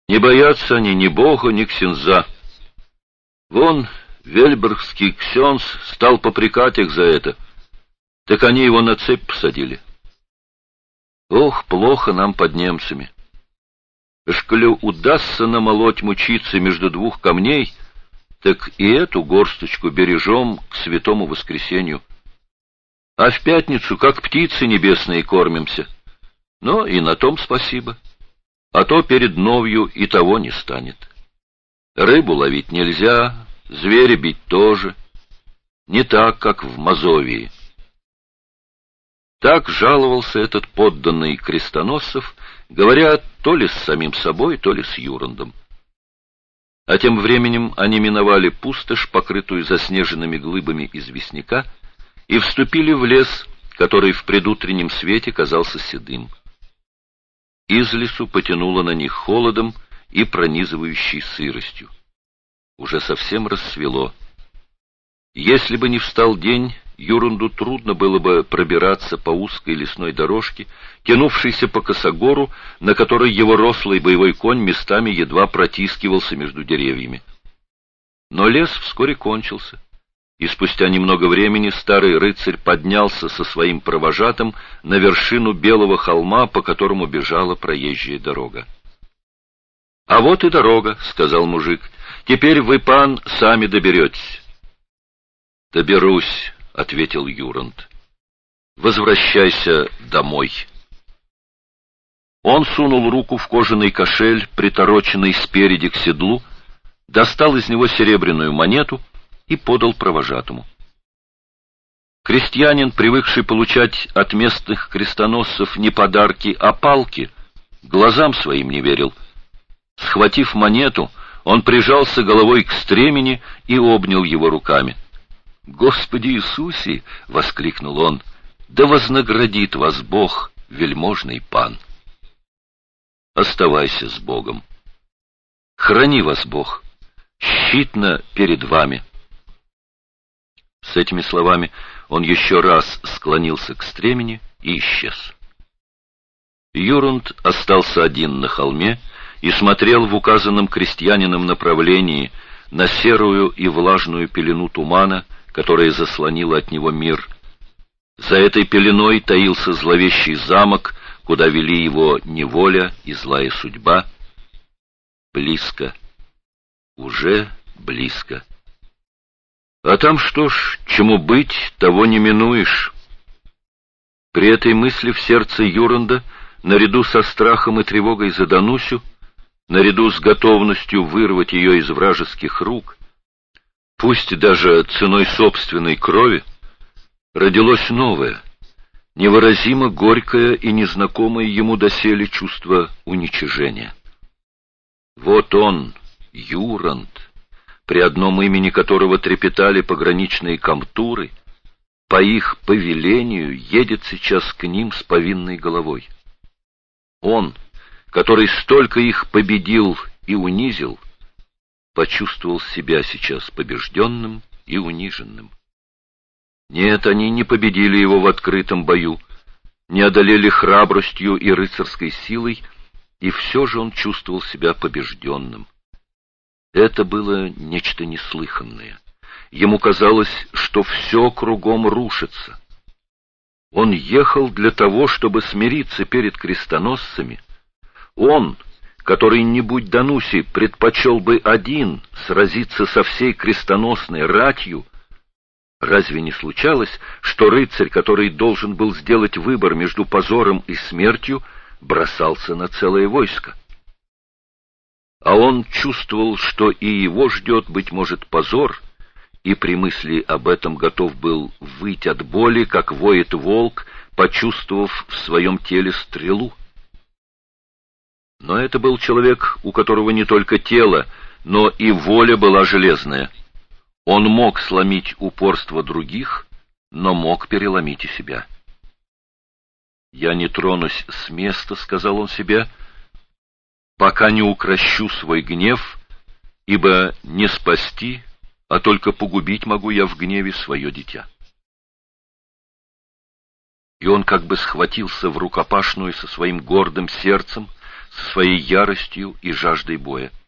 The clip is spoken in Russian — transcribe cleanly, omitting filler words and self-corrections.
Не боятся они ни бога, ни ксенза. Вон вельбергский ксенз стал попрекать их за это, так они его на цепь посадили. Ох, плохо нам под немцами. Школю удастся намолоть мучиться между двух камней, так и эту горсточку бережем к святому воскресенью. А в пятницу, как птицы небесные, кормимся. Но и на том спасибо. А то перед новью и того не станет. Рыбу ловить нельзя, зверя бить тоже. Не так, как в Мазовии. Так жаловался этот подданный крестоносцев, говоря то ли с самим собой, то ли с Юрандом. А тем временем они миновали пустошь, покрытую заснеженными глыбами известняка, и вступили в лес, который в предутреннем свете казался седым. Из лесу потянуло на них холодом и пронизывающей сыростью. Уже совсем рассвело. Если бы не встал день, Юранду трудно было бы пробираться по узкой лесной дорожке, тянувшейся по косогору, на которой его рослый боевой конь местами едва протискивался между деревьями. Но лес вскоре кончился, и спустя немного времени старый рыцарь поднялся со своим провожатым на вершину белого холма, по которому бежала проезжая дорога. — А вот и дорога, — сказал мужик, — теперь вы, пан, сами доберетесь. — Доберусь, — ответил Юранд. — Возвращайся домой. Он сунул руку в кожаный кошель, притороченный спереди к седлу, достал из него серебряную монету и подал провожатому. Крестьянин, привыкший получать от местных крестоносцев не подарки, а палки, глазам своим не верил. Схватив монету, он прижался головой к стремени и обнял его руками. «Господи Иисусе!» — воскликнул он. «Да вознаградит вас Бог, вельможный пан!» «Оставайся с Богом! Храни вас Бог! Щитно перед вами!» С этими словами он еще раз склонился к стремени и исчез. Юранд остался один на холме и смотрел в указанном крестьянином направлении на серую и влажную пелену тумана, которая заслонила от него мир. За этой пеленой таился зловещий замок, куда вели его неволя и злая судьба. Близко, уже близко. А там что ж, чему быть, того не минуешь. При этой мысли в сердце Юранда, наряду со страхом и тревогой за Данусю, наряду с готовностью вырвать ее из вражеских рук, пусть даже ценой собственной крови, родилось новое, невыразимо горькое и незнакомое ему доселе чувство уничижения. Вот он, Юранд, при одном имени которого трепетали пограничные комтуры, по их повелению едет сейчас к ним с повинной головой. Он, который столько их победил и унизил, почувствовал себя сейчас побежденным и униженным. Нет, они не победили его в открытом бою, не одолели храбростью и рыцарской силой, и все же он чувствовал себя побежденным. Это было нечто неслыханное. Ему казалось, что все кругом рушится. Он ехал для того, чтобы смириться перед крестоносцами. Он, который, не будь Дануси, предпочел бы один сразиться со всей крестоносной ратью. Разве не случалось, что рыцарь, который должен был сделать выбор между позором и смертью, бросался на целое войско? А он чувствовал, что и его ждет, быть может, позор, и при мысли об этом готов был выть от боли, как воет волк, почувствовав в своем теле стрелу. Но это был человек, у которого не только тело, но и воля была железная. Он мог сломить упорство других, но мог переломить и себя. «Я не тронусь с места», — сказал он себе, — «пока не укрощу свой гнев, ибо не спасти, а только погубить могу я в гневе свое дитя». И он как бы схватился в рукопашную со своим гордым сердцем, со своей яростью и жаждой боя.